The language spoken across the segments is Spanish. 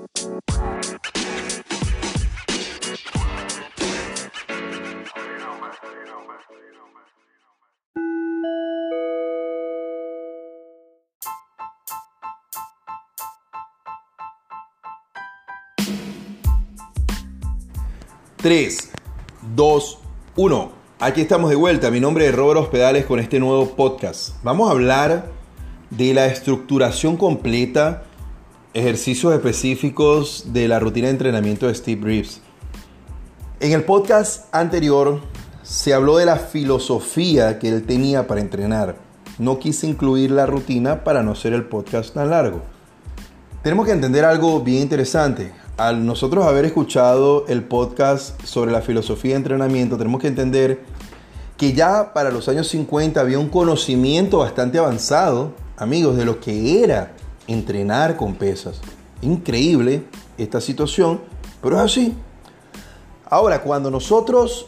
Tres, dos, uno. Aquí estamos de vuelta. Mi nombre es Robert Hospedales con este nuevo podcast. Vamos a hablar de la estructuración completa, ejercicios específicos de la rutina de entrenamiento de Steve Reeves. En el podcast anterior se habló de la filosofía que él tenía para entrenar. No quise incluir la rutina para no hacer el podcast tan largo. Tenemos que entender algo bien interesante. Al nosotros haber escuchado el podcast sobre la filosofía de entrenamiento, tenemos que entender que ya para los años 50 había un conocimiento bastante avanzado, amigos, de lo que era entrenar con pesas. Increíble esta situación, pero es así. Ahora, cuando nosotros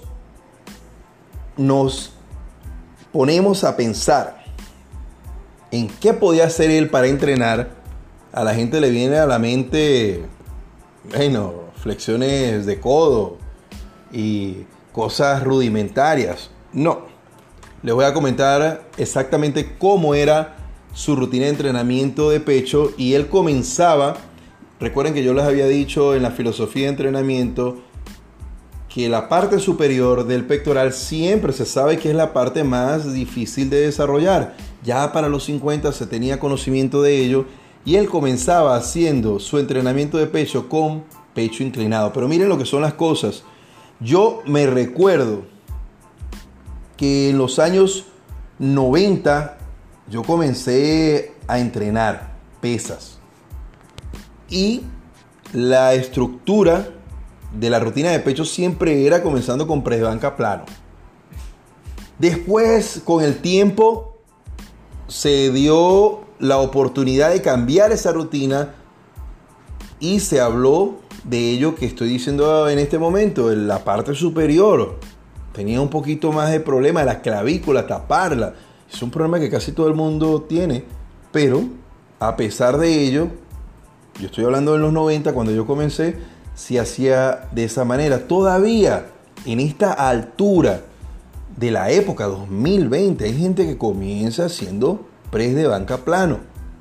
nos ponemos a pensar en qué podía hacer él para entrenar, a la gente le viene a la mente, flexiones de codo y cosas rudimentarias. No, les voy a comentar exactamente cómo era su rutina de entrenamiento de pecho y él comenzaba, recuerden que yo les había dicho en la filosofía de entrenamiento que la parte superior del pectoral siempre se sabe que es la parte más difícil de desarrollar. Ya para los 50 se tenía conocimiento de ello y él comenzaba haciendo su entrenamiento de pecho con pecho inclinado. Pero miren lo que son las cosas. Yo me recuerdo que en los años 90 yo comencé a entrenar pesas. Y la estructura de la rutina de pecho siempre era comenzando con press de banca plano. Después, con el tiempo, se dio la oportunidad de cambiar esa rutina y se habló de ello que estoy diciendo en este momento. En la parte superior tenía un poquito más de problema de la clavícula, taparla. Es un problema que casi todo el mundo tiene, pero a pesar de ello, yo estoy hablando de los 90, cuando yo comencé, se hacía de esa manera. Todavía en esta altura de la época 2020 hay gente que comienza haciendo press de banca plano.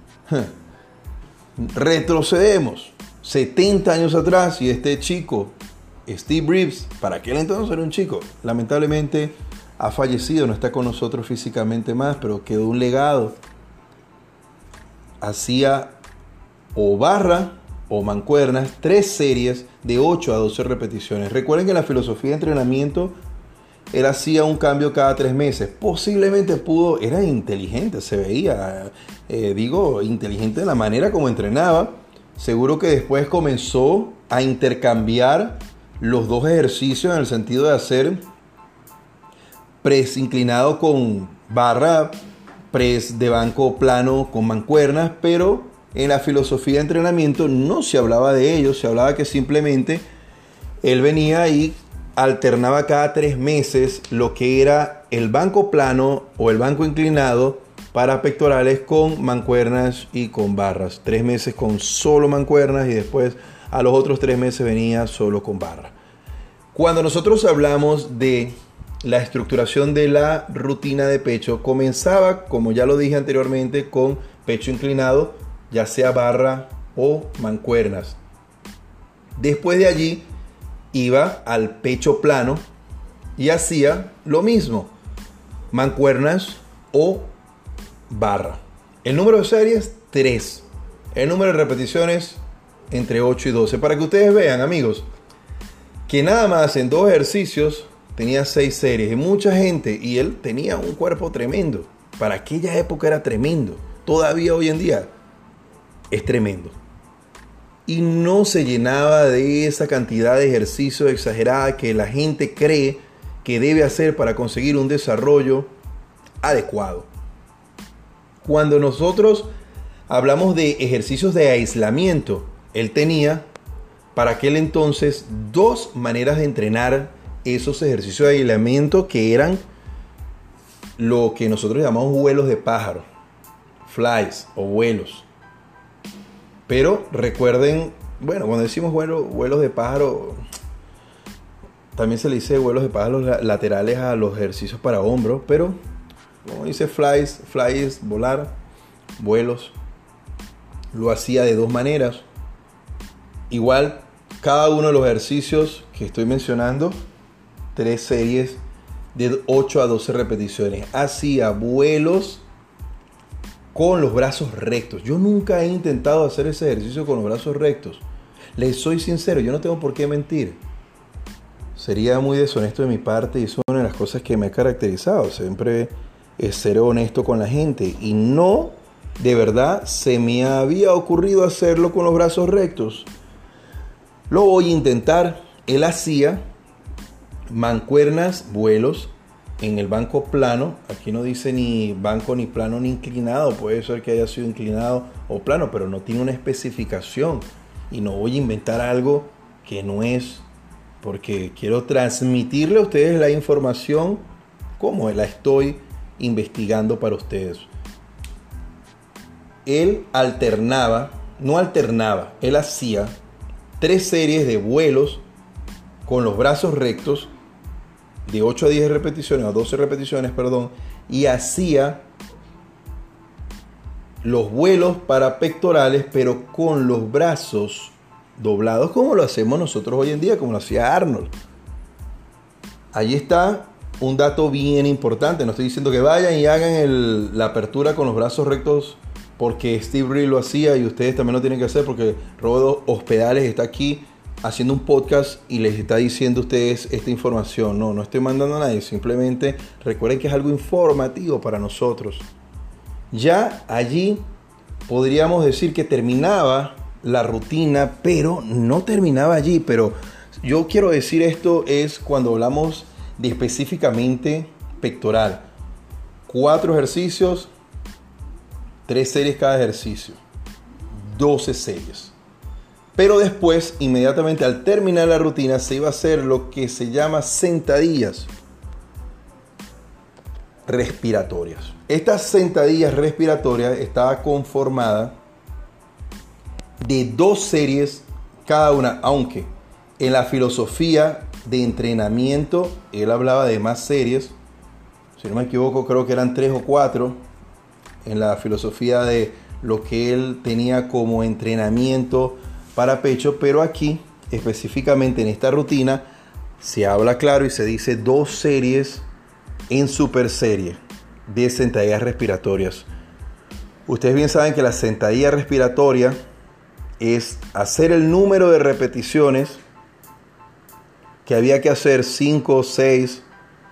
Retrocedemos 70 años atrás y este chico, Steve Reeves, para aquel entonces era un chico, lamentablemente ha fallecido, no está con nosotros físicamente más, pero quedó un legado. Hacía o barra o mancuernas, 3 series de 8 a 12 repeticiones. Recuerden que en la filosofía de entrenamiento él hacía un cambio cada 3 meses. Posiblemente era inteligente, se veía, inteligente en la manera como entrenaba. Seguro que después comenzó a intercambiar los dos ejercicios en el sentido de hacer press inclinado con barra, press de banco plano con mancuernas, pero en la filosofía de entrenamiento no se hablaba de ello, se hablaba que simplemente él venía y alternaba cada 3 meses lo que era el banco plano o el banco inclinado para pectorales con mancuernas y con barras. 3 meses con solo mancuernas y después a los otros 3 meses venía solo con barra. Cuando nosotros hablamos de la estructuración de la rutina de pecho, comenzaba, como ya lo dije anteriormente, con pecho inclinado, ya sea barra o mancuernas. Después de allí iba al pecho plano y hacía lo mismo, mancuernas o barra. El número de series, 3. El número de repeticiones, entre 8 y 12. Para que ustedes vean, amigos, que nada más en 2 ejercicios tenía 6 series. Y mucha gente, y él tenía un cuerpo tremendo. Para aquella época era tremendo. Todavía hoy en día es tremendo. Y no se llenaba de esa cantidad de ejercicios exagerada que la gente cree que debe hacer para conseguir un desarrollo adecuado. Cuando nosotros hablamos de ejercicios de aislamiento, él tenía para aquel entonces 2 maneras de entrenar esos ejercicios de aislamiento que eran lo que nosotros llamamos vuelos de pájaro, flies o vuelos. Pero recuerden bueno, cuando decimos vuelos de pájaro, también se le dice vuelos de pájaro laterales a los ejercicios para hombros, pero como dice flies, volar, vuelos, lo hacía de dos maneras. Igual, cada uno de los ejercicios que estoy mencionando, 3 series de 8 a 12 repeticiones. Hacía vuelos con los brazos rectos. Yo nunca he intentado hacer ese ejercicio con los brazos rectos. Les soy sincero, yo no tengo por qué mentir. Sería muy deshonesto de mi parte y eso es una de las cosas que me ha caracterizado. Siempre es ser honesto con la gente. Y no, de verdad, se me había ocurrido hacerlo con los brazos rectos. Lo voy a intentar. Él hacía mancuernas, vuelos en el banco plano. Aquí no dice ni banco, ni plano, ni inclinado. Puede ser que haya sido inclinado o plano, pero no tiene una especificación. Y no voy a inventar algo que no es, porque quiero transmitirle a ustedes la información como la estoy investigando para ustedes. Él él hacía 3 series de vuelos con los brazos rectos de 8 a 10 repeticiones, o 12 repeticiones, perdón, y hacía los vuelos para pectorales, pero con los brazos doblados, como lo hacemos nosotros hoy en día, como lo hacía Arnold. Allí está un dato bien importante. No estoy diciendo que vayan y hagan la apertura con los brazos rectos porque Steve Reed lo hacía y ustedes también lo tienen que hacer, porque Rodo Hospedales está aquí haciendo un podcast y les está diciendo a ustedes esta información. No estoy mandando a nadie, simplemente recuerden que es algo informativo para nosotros. Ya allí podríamos decir que terminaba la rutina, pero no terminaba allí. Pero yo quiero decir esto es cuando hablamos de específicamente pectoral. 4 ejercicios, 3 series cada ejercicio, 12 series. Pero después, inmediatamente al terminar la rutina, se iba a hacer lo que se llama sentadillas respiratorias. Estas sentadillas respiratorias estaba conformada de 2 series cada una, aunque en la filosofía de entrenamiento él hablaba de más series. Si no me equivoco, creo que eran 3 o 4 en la filosofía de lo que él tenía como entrenamiento para pecho, pero aquí específicamente en esta rutina se habla claro y se dice 2 series en super serie de sentadillas respiratorias. Ustedes bien saben que la sentadilla respiratoria es hacer el número de repeticiones que había que hacer, 5, 6,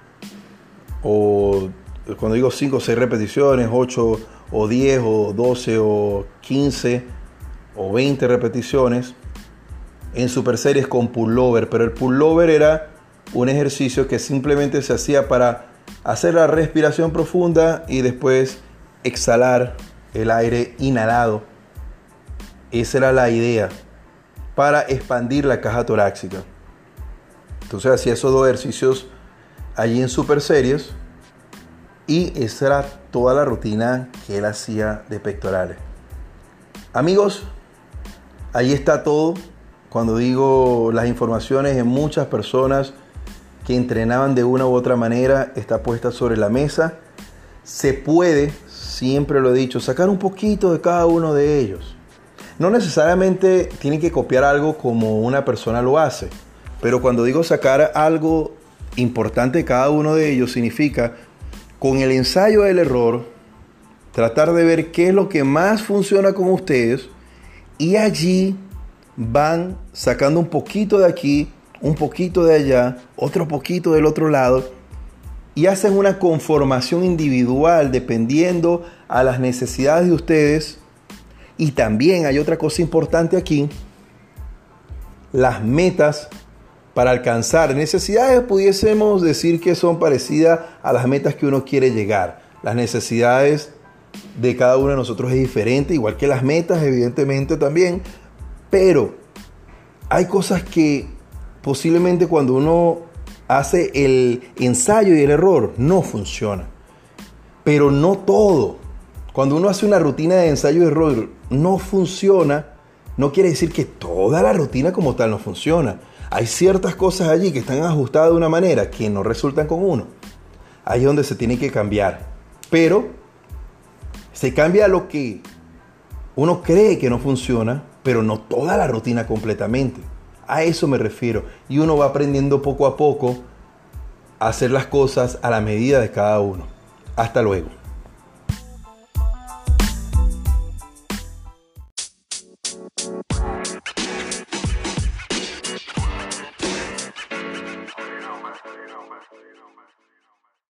o cuando digo 5 o 6 repeticiones, 8 o 10 o 12 o 15 o 20 repeticiones en super series con pullover. Pero el pullover era un ejercicio que simplemente se hacía para hacer la respiración profunda y después exhalar el aire inhalado. Esa era la idea, para expandir la caja torácica. Entonces hacía esos 2 ejercicios allí en super series y esa era toda la rutina que él hacía de pectorales. Amigos, ahí está todo. Cuando digo las informaciones, en muchas personas que entrenaban de una u otra manera está puesta sobre la mesa. Se puede, siempre lo he dicho, sacar un poquito de cada uno de ellos. No necesariamente tienen que copiar algo como una persona lo hace, pero cuando digo sacar algo importante de cada uno de ellos, significa con el ensayo del error tratar de ver qué es lo que más funciona con ustedes y allí van sacando un poquito de aquí, un poquito de allá, otro poquito del otro lado y hacen una conformación individual dependiendo a las necesidades de ustedes. Y también hay otra cosa importante aquí, las metas para alcanzar. Necesidades pudiésemos decir que son parecidas a las metas que uno quiere llegar. Las necesidades de cada uno de nosotros es diferente, igual que las metas evidentemente también, pero hay cosas que posiblemente cuando uno hace el ensayo y el error no funciona, pero no todo. Cuando uno hace una rutina de ensayo y error no funciona, no quiere decir que toda la rutina como tal no funciona. Hay ciertas cosas allí que están ajustadas de una manera que no resultan con uno. Ahí es donde se tiene que cambiar. Pero se cambia lo que uno cree que no funciona, pero no toda la rutina completamente. A eso me refiero. Y uno va aprendiendo poco a poco a hacer las cosas a la medida de cada uno. Hasta luego.